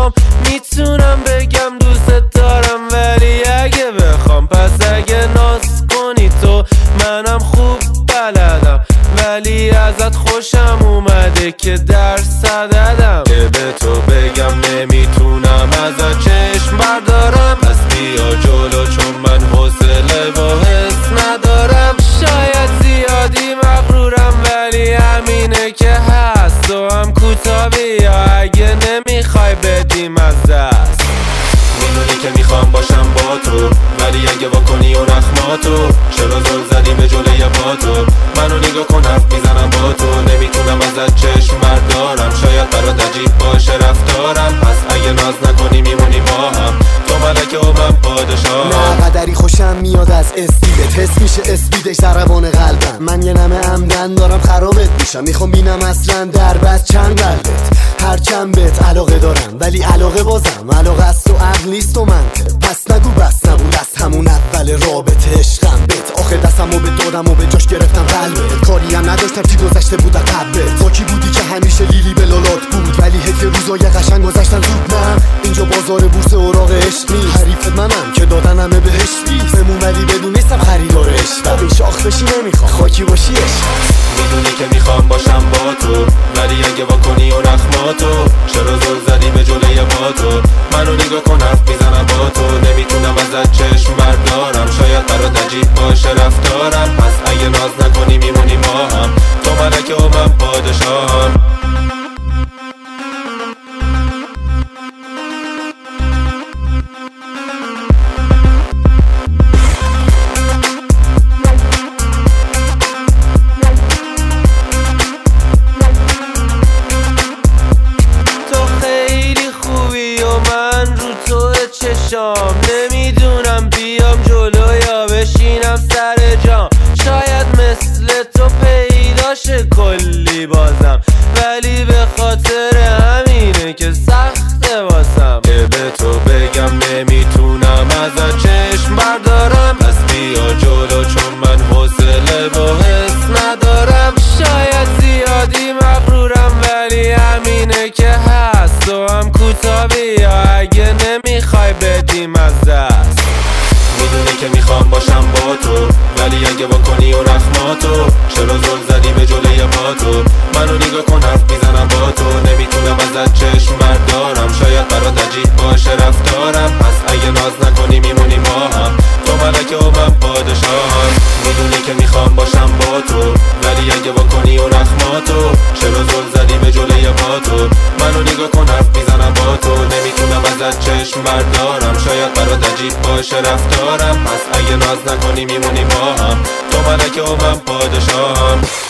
چشام میتونم بگم دوست دارم، ولی اگه بخوام پس اگه ناز کنی تو منم خوب بلدم، ولی ازت خوشم اومده که درس دادم. که به تو بگم نمیتونم ازت چشم بردارم، پس بیا جلو چون من حوصله و حس ندارم. شاید زیادی مغرورم ولی همینه که هست، تو هم کوتاهی یا اگه نمیخوای بدیم از دست. میدونی که میخوام باشم با تو، ولی اگه واکنی و نخماتو چرا زل زدی به جلوی با تو؟ منو نگاه کن حرف میزنم با تو، نمیتونم ازت چشم بردارم. شاید برات عجیب باشه رفتارم، پس اگه ناز نکنی میمونی با هم. تو ملکه و من پادشاهم. نه قدری خوشم میاد از اسپیدت، حس میشه اسپیدش ضربان قلبم. من یه نمه عمدن دارم خرابت میشم، میخوام بینم اصلا در بس چند قلبت. هر چند بهت علاقه دارم ولی علاقه بازم علاقه است و عقل نیست و منطق. پس نگو بس نبود از همون اول رابطه عشقم بهت. آخه دستمو به دادم و به جاش گرفتم قلبت. کاری هم نداشتم چی گذشته بود قبلت. با کی بودی که همیشه لیلی به لالات بود، ولی حیف روزای قشنگ گذشتن زود. نه اینجا بازار بورس اوراق عشق نیست، حریفت منم که دادن همه بهش بیست. بمون ولی بدون نیستم خریدار عشق، این شاخ بشی نمیخوام خاکی باشی عشق. میدونی که میخوام باشم با تو، ولی اگه واکنی و نخماتو چرا زل زدی به جلوی با تو؟ منو نگاه کن حرف میزنم با تو، نمیتونم ازت چشم بردارم. شاید برات عجیب باشه رفتارم، پس اگه ناز نکنی میمونی با هم. تو ملکه و من پادشاهم. نمیدونم بیام جلو یا بشینم سر جام، شاید مثل تو پیداشه کلی بازم، ولی به خاطر همینه که سخته واسم. که به تو بگم نمیتونم ازت چشم بردارم، پس بیا جلو چون من حوصله و حس ندارم. شاید زیادی مغرورم ولی همینه که هست، تو هم کوتاهی یا اگه نمیخوای بدیم از دست. میدونی که میخوام باشم با تو، ولی اگه واکنی و نخماتو چرا زل زدی به جلوی با تو؟ منو نگاه کن حرف میزنم با تو، نمیتونم ازت چشم بردارم. شاید برات عجیب باشه رفتارم، پس اگه ناز نکنی میمونی با هم. تو ملکه و من پادشاهم. میدونی که میخوام باشم با تو، ولی اگه واکنی و نخماتو چرا زل زدی به جلوی با تو؟ منو نگاه کن حرف میزنم با تو، نمیتونم ازت چشم بردارم. شاید برات عجیب باشه رفتارم، پس اگه ناز نکنی میمونی با هم. تو ملکه و من پادشاهم.